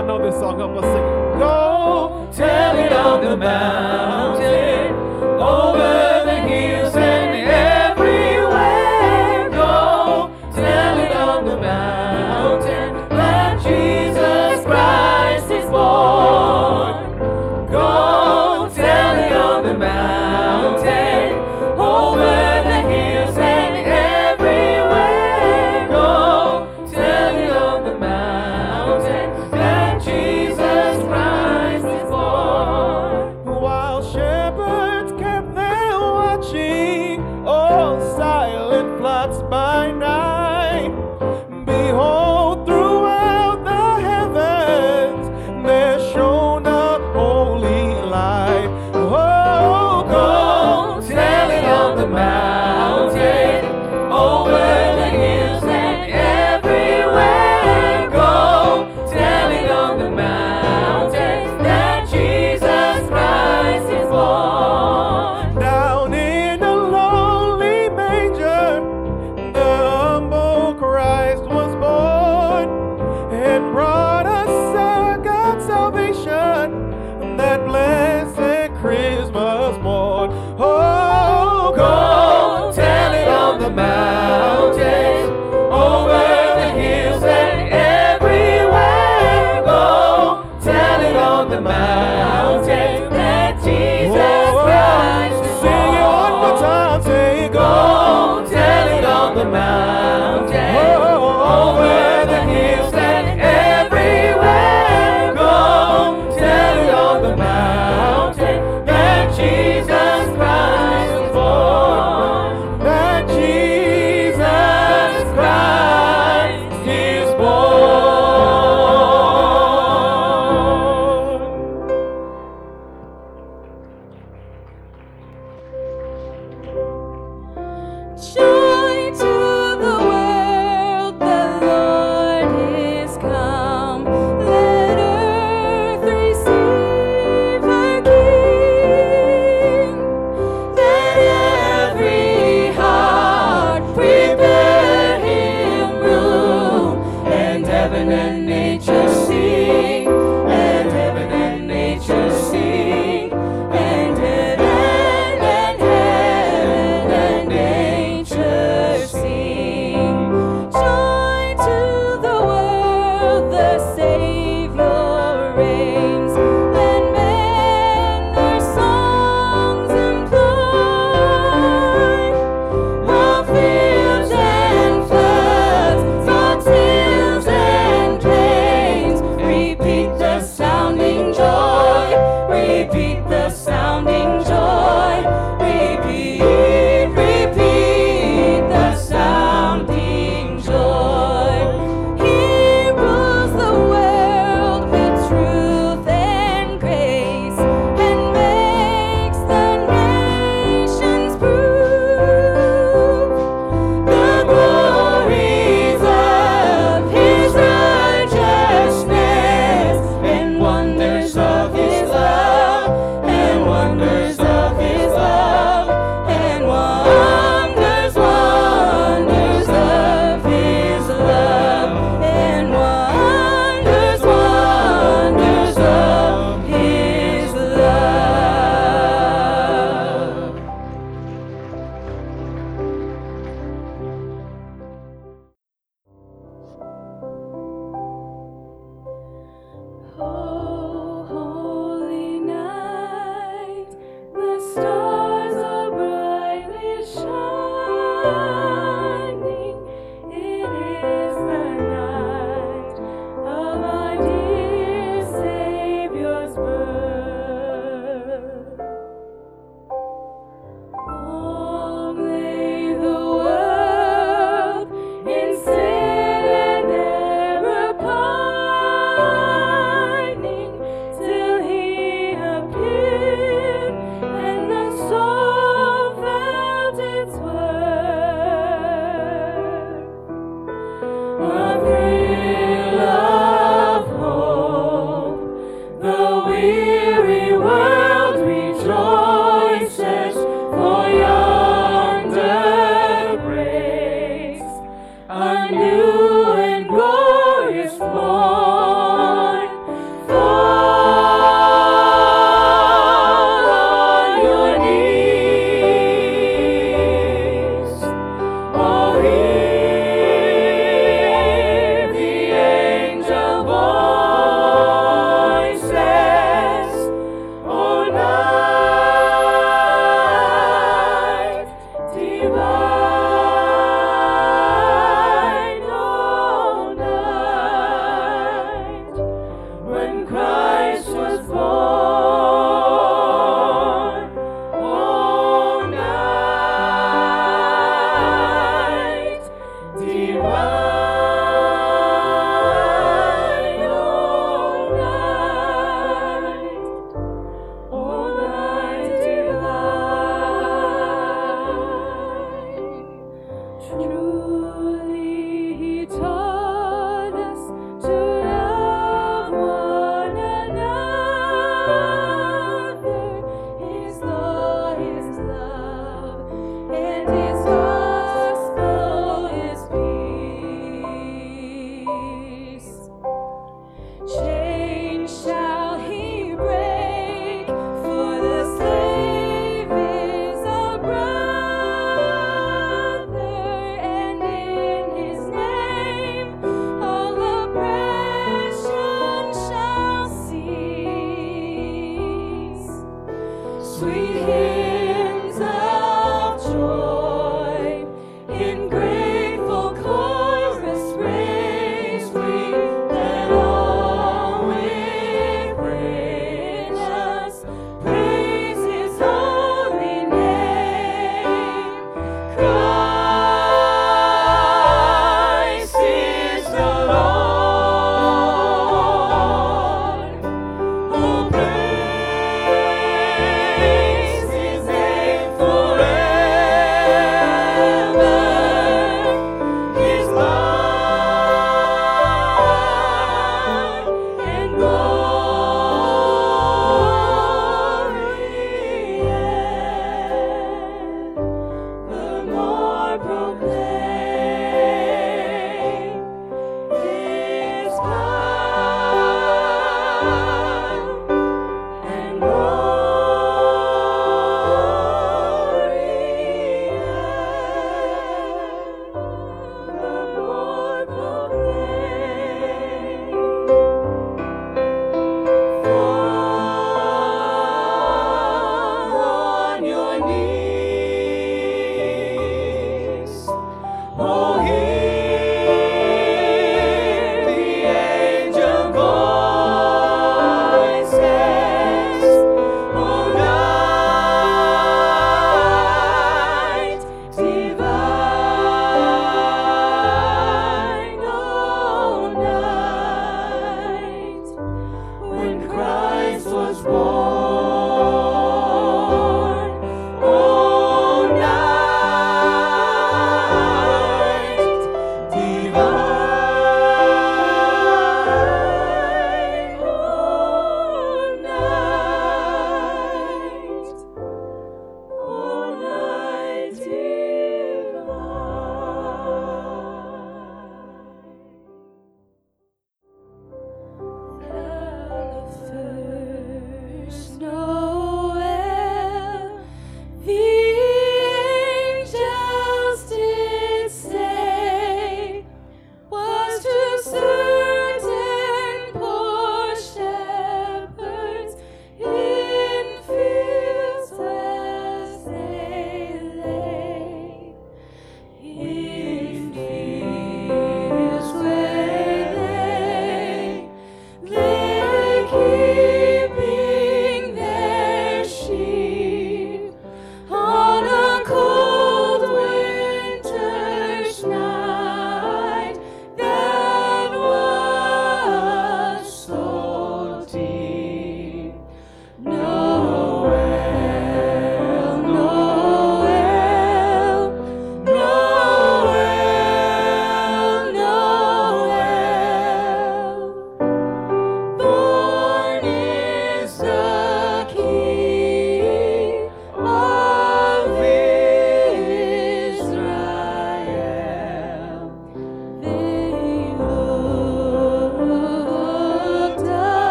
y'all know this song, help us sing it. Go Tell it on the mountain, over the hills and everywhere. Go tell it on the mountain that Jesus Christ is born. Go tell it on the mountain, over the hills and everywhere. Go tell it on the mountain that Jesus Christ is born. while shepherds kept there watching, all silent floods by night. Behold, throughout the heavens there shone a holy light. Oh, Go tell it on the mountain, over the hills and everywhere. Go tell it on the mountain that Jesus Christ is born. down in a lonely manger, the humble Christ was born and brought us God's salvation that blessed Christmas morn. Oh, Go tell it on the mountain, over the hills and everywhere. Go tell it on the mountain that Jesus Christ is sing it one more born. time, say go. Go tell it on the mountain, over the hills and everywhere. Go tell it on the mountain that Jesus Christ is born. That Jesus Christ is born. Joy to the world, the Lord is come. Let earth receive her King. Let every heart prepare him room, and heaven and nature sing, and heaven and nature sing, and heaven and nature Truly he taught us to love one another. His law is love, and his gospel is peace. Chains shall he break, for the slave is a brother, and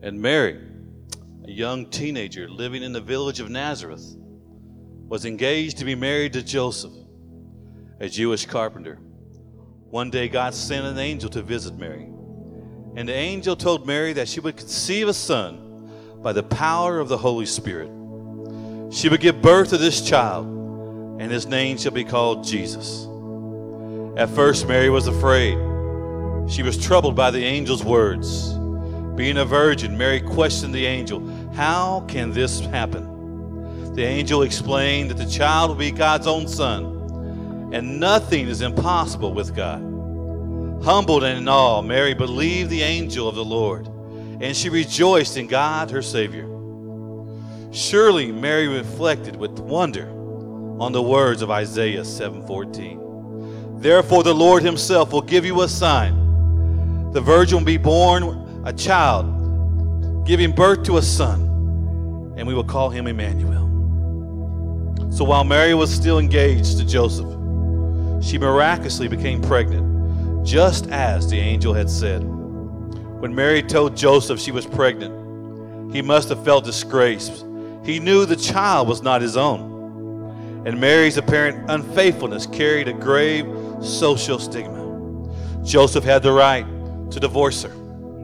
And Mary, a young teenager living in the village of Nazareth, was engaged to be married to Joseph, a Jewish carpenter. One day God sent an angel to visit Mary, and the angel told Mary that she would conceive a son by the power of the Holy Spirit. She would give birth to this child, and his name shall be called Jesus. At first Mary was afraid. She was troubled by the angel's words. Being a virgin, Mary questioned the angel, "How can this happen?" The angel explained that the child will be God's own son, and nothing is impossible with God. Humbled and in awe, Mary believed the angel of the Lord, and she rejoiced in God, her Savior. Surely Mary reflected with wonder on the words of Isaiah 7:14. Therefore the Lord himself will give you a sign. The virgin will be born a child, giving birth to a son, and we will call him Emmanuel. So while Mary was still engaged to Joseph, she miraculously became pregnant, just as the angel had said. When Mary told Joseph she was pregnant, he must have felt disgraced. He knew the child was not his own, and Mary's apparent unfaithfulness carried a grave social stigma. Joseph had the right to divorce her.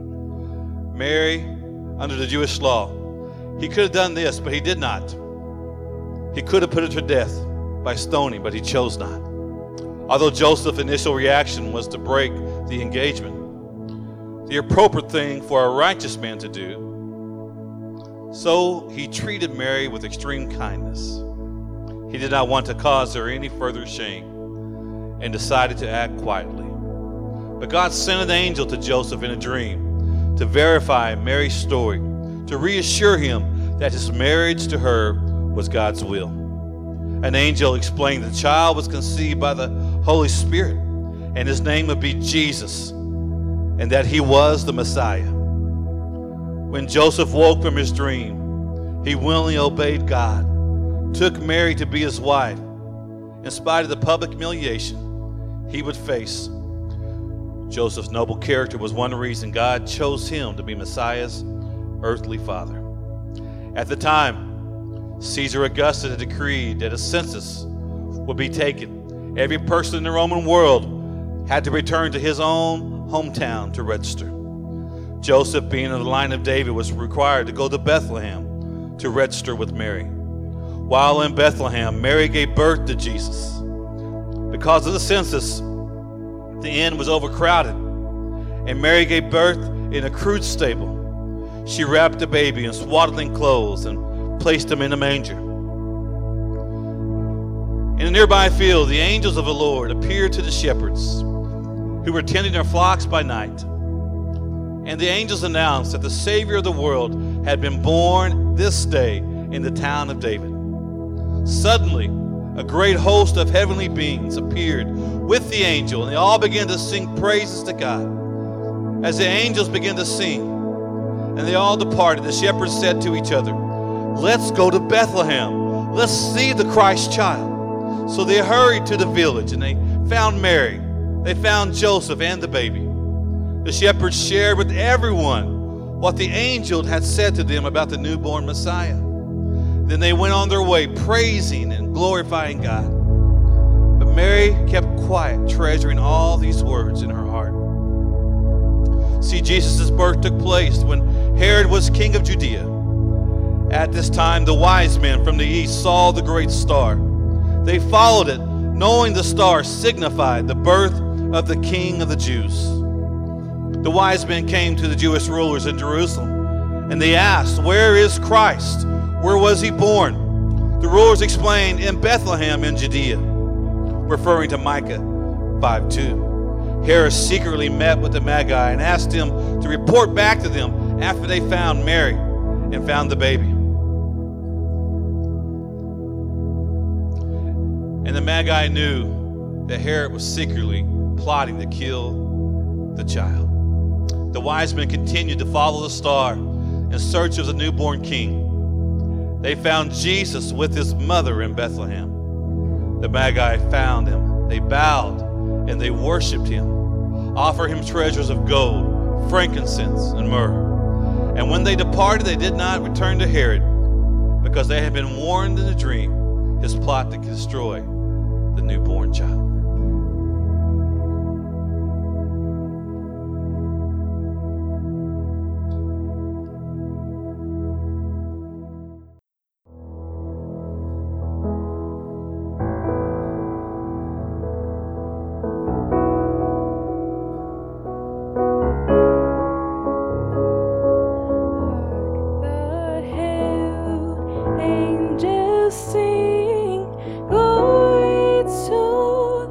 Mary, under the Jewish law, he could have done this, but he did not. He could have put her to death by stoning, but he chose not. Although Joseph's initial reaction was to break the engagement, the appropriate thing for a righteous man to do, so he treated Mary with extreme kindness. He did not want to cause her any further shame and decided to act quietly. But God sent an angel to Joseph in a dream to verify Mary's story, to reassure him that his marriage to her was God's will. An angel explained the child was conceived by the Holy Spirit, and his name would be Jesus, and that he was the Messiah. When Joseph woke from his dream, he willingly obeyed God, took Mary to be his wife, in spite of the public humiliation he would face. Joseph's noble character was one reason God chose him to be Messiah's earthly father. At the time, Caesar Augustus had decreed that a census would be taken. Every person in the Roman world had to return to his own hometown to register. Joseph, being in the line of David, was required to go to Bethlehem to register with Mary. While in Bethlehem, Mary gave birth to Jesus. Because of the census, the inn was overcrowded, and Mary gave birth in a crude stable. She wrapped the baby in swaddling clothes and placed him in a manger. In a nearby field, the angels of the Lord appeared to the shepherds who were tending their flocks by night. And the angels announced that the Savior of the world had been born this day in the town of David. Suddenly, a great host of heavenly beings appeared with the angel, and they all began to sing praises to God. As the angels began to sing, and they all departed, the shepherds said to each other, "Let's go to Bethlehem. Let's see the Christ child." So they hurried to the village, and they found Mary. They found Joseph and the baby. The shepherds shared with everyone what the angel had said to them about the newborn Messiah. Then they went on their way, praising and glorifying God. But Mary kept quiet, treasuring all these words in her heart. See, Jesus' birth took place when Herod was king of Judea. At this time, the wise men from the east saw the great star. They followed it, knowing the star signified the birth of the King of the Jews. The wise men came to the Jewish rulers in Jerusalem, and they asked, "Where is Christ? Where was he born?" The rulers explained, "In Bethlehem in Judea," referring to Micah 5:2. Herod secretly met with the Magi and asked them to report back to them after they found Mary and found the baby. And the Magi knew that Herod was secretly plotting to kill the child. The wise men continued to follow the star in search of the newborn king. They found Jesus with his mother in Bethlehem. The Magi found him. They bowed and they worshiped him, offered him treasures of gold, frankincense, and myrrh. And when they departed, they did not return to Herod, because they had been warned in a dream his plot to destroy the newborn child. The angels sing, glory to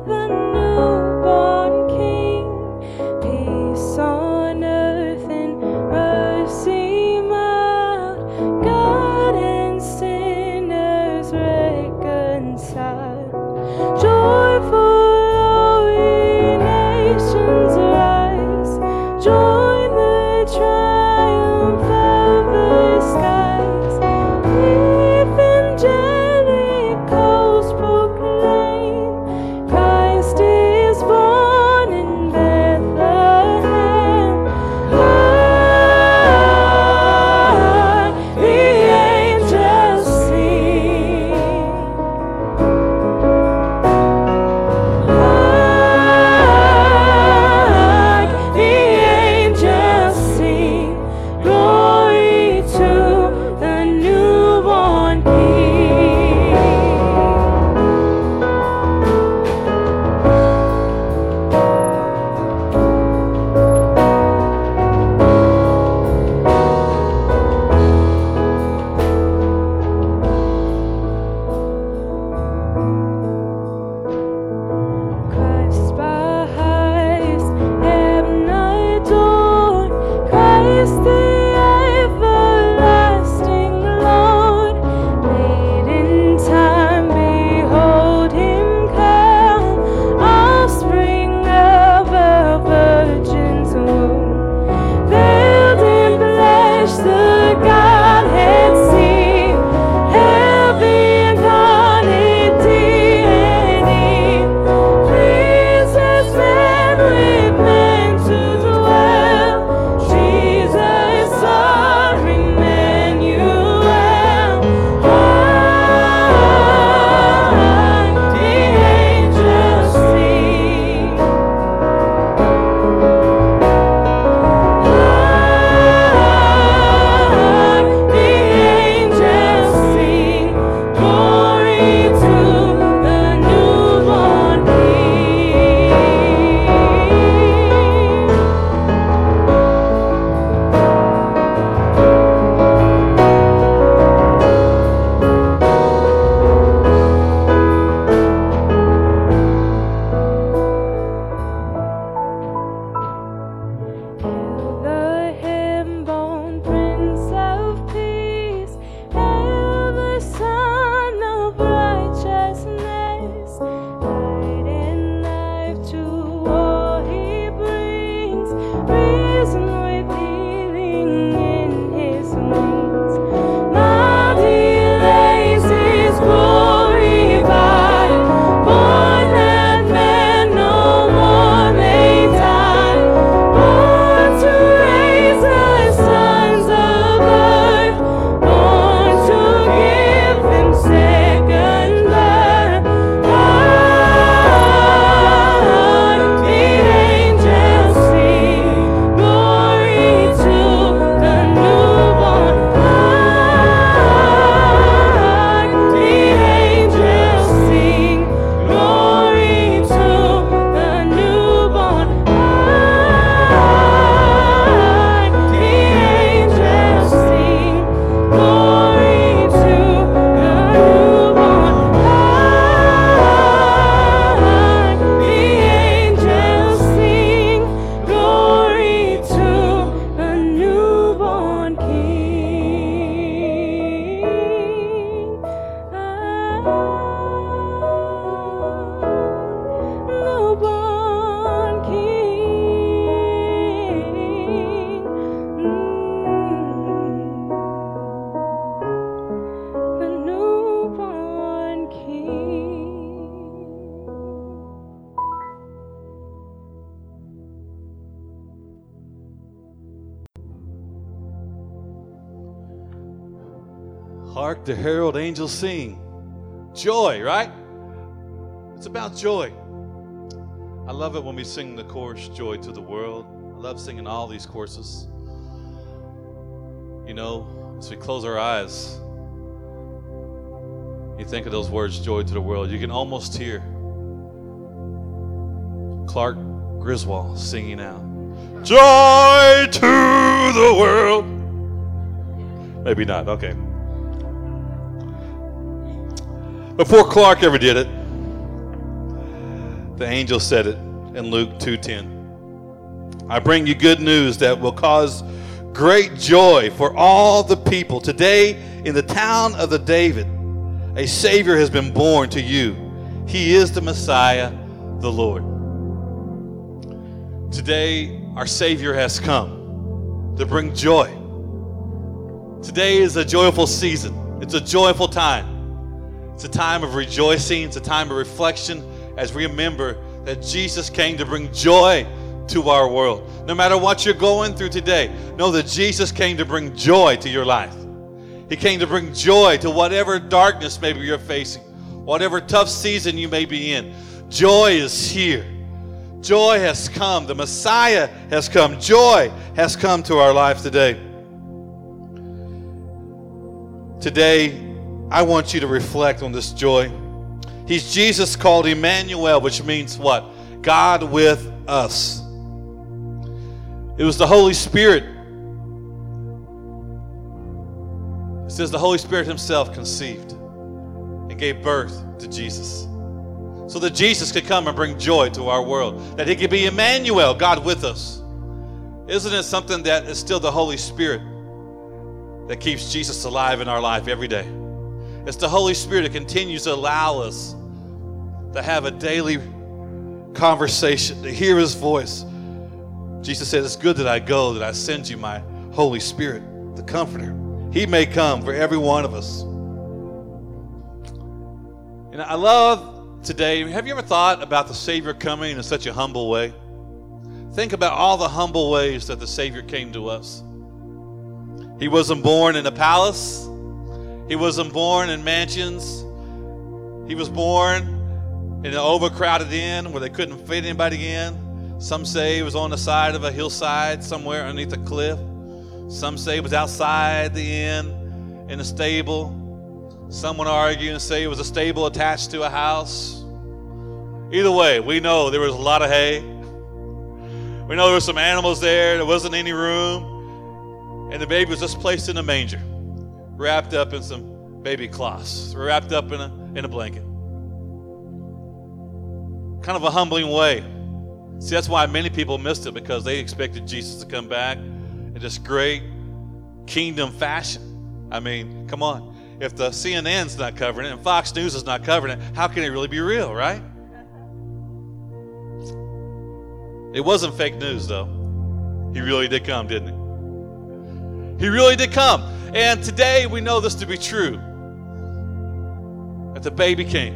Hark the herald angels sing. Joy, right? It's about joy. I love it when we sing the chorus, Joy to the World. I love singing all these courses. You know, as we close our eyes, you think of those words, joy to the world. You can almost hear Clark Griswold singing out, joy to the world. Maybe not, okay. Before Clark ever did it, the angel said it in Luke 2:10. I bring you good news that will cause great joy for all the people. Today, in the town of David, a Savior has been born to you. He is the Messiah, the Lord. Today, our Savior has come to bring joy. Today is a joyful season. It's a joyful time. It's a time of rejoicing. It's a time of reflection as we remember that Jesus came to bring joy to our world. No matter what you're going through today, know that Jesus came to bring joy to your life. He came to bring joy to whatever darkness maybe you're facing, whatever tough season you may be in. Joy is here. Joy has come. The Messiah has come. Joy has come to our life today. Today, I want you to reflect on this joy. He's Jesus called Emmanuel, which means what? God with us. It was the Holy Spirit. It says the Holy Spirit himself conceived and gave birth to Jesus. So that Jesus could come and bring joy to our world. That he could be Emmanuel, God with us. Isn't it something that is still the Holy Spirit that keeps Jesus alive in our life every day? It's the Holy Spirit that continues to allow us to have a daily conversation, to hear his voice. Jesus said, it's good that I go, that I send you my Holy Spirit, the Comforter. He may come for every one of us. And I love today, have you ever thought about the Savior coming in such a humble way? Think about all the humble ways that the Savior came to us. He wasn't born in a palace. He wasn't born in mansions. He was born in an overcrowded inn where they couldn't fit anybody in. Some say he was on the side of a hillside somewhere underneath a cliff. Some say it was outside the inn in a stable. Some would argue and say it was a stable attached to a house. Either way, we know there was a lot of hay. We know there were some animals there. There wasn't any room. And the baby was just placed in a manger, wrapped up in some baby cloths, wrapped up in a blanket. Kind of a humbling way. See, that's why many people missed it, because they expected Jesus to come back in this great kingdom fashion. I mean, come on. If the CNN's not covering it and Fox News is not covering it, how can it really be real, right? It wasn't fake news, though. He really did come, didn't he? He really did come. And today we know this to be true. That the baby came.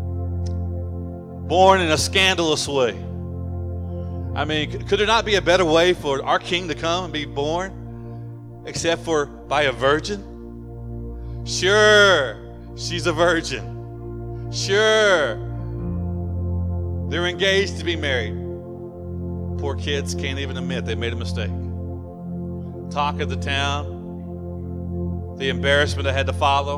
Born in a scandalous way. I mean, could there not be a better way for our King to come and be born except for by a virgin? Sure, she's a virgin. Sure, they're engaged to be married. Poor kids can't even admit they made a mistake. Talk of the town, the embarrassment that had to follow.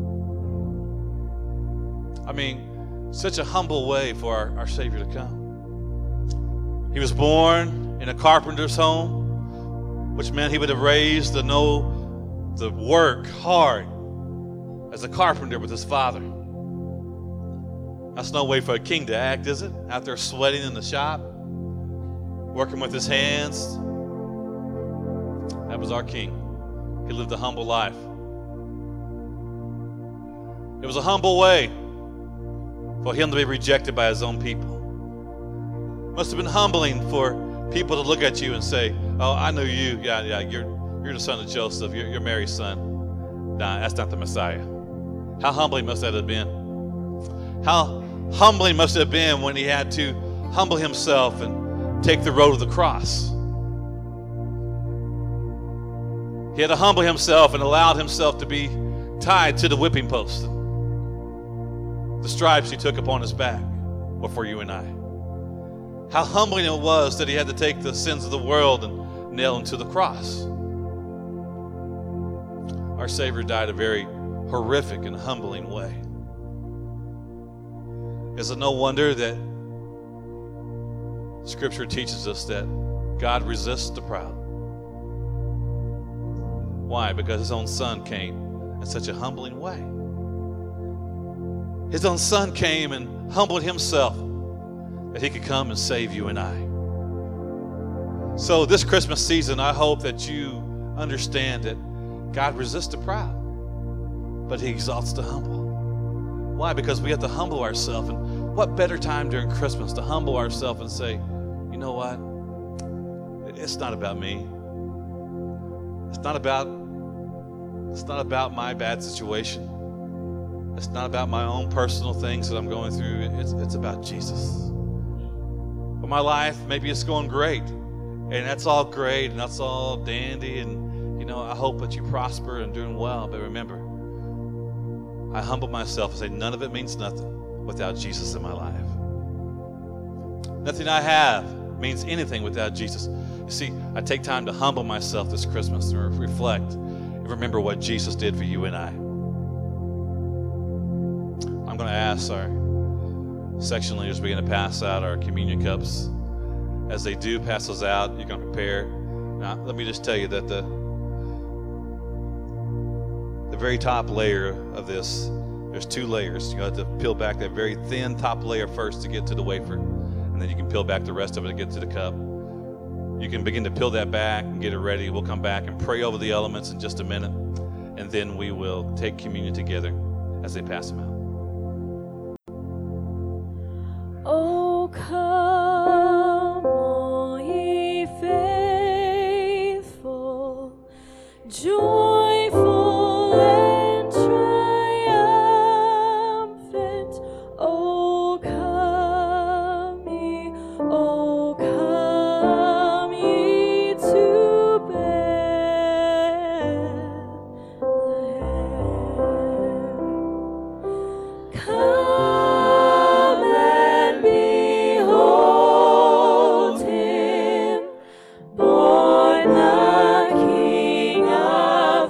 I mean, such a humble way for our Savior to come. He was born in a carpenter's home, which meant he would have raised to know the work hard as a carpenter with his father. That's no way for a king to act, is it? Out there sweating in the shop, working with his hands. That was our King. He lived a humble life. It was a humble way for him to be rejected by his own people. Must have been humbling for people to look at you and say, oh, I know you. Yeah, you're the son of Joseph. You're Mary's son. Nah, that's not the Messiah. How humbling must that have been? How humbling must it have been when he had to humble himself and take the road of the cross. He had to humble himself and allowed himself to be tied to the whipping post. The stripes he took upon his back were for you and I. How humbling it was that he had to take the sins of the world and nail them to the cross. Our Savior died a very horrific and humbling way. Is it no wonder that Scripture teaches us that God resists the proud? Why? Because his own Son came in such a humbling way. His own Son came and humbled himself that he could come and save you and I. So this Christmas season, I hope that you understand that God resists the proud, but he exalts the humble. Why? Because we have to humble ourselves. And what better time during Christmas to humble ourselves and say, you know what? It's not about me. It's not about my bad situation. It's not about my own personal things that I'm going through. It's about Jesus. But my life, maybe it's going great. And that's all great and that's all dandy. And, you know, I hope that you prosper and doing well. But remember, I humble myself and say none of it means nothing without Jesus in my life. Nothing I have means anything without Jesus. You see, I take time to humble myself this Christmas and reflect and remember what Jesus did for you and I. I'm going to ask our section leaders begin to pass out our communion cups. As they do pass those out, you're going to prepare. Now, let me just tell you that the very top layer of this, there's two layers. You have to peel back that very thin top layer first to get to the wafer, and then you can peel back the rest of it to get to the cup. You can begin to peel that back and get it ready. We'll come back and pray over the elements in just a minute, and then we will take communion together as they pass them out. Oh, come, all ye faithful, joyful and triumphant. Oh, come ye to Bethlehem. Come and behold him, born the King of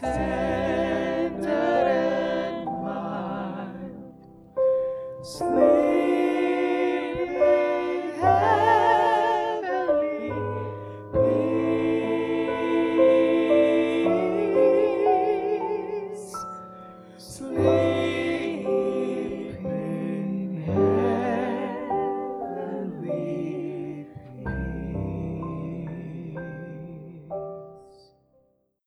Tell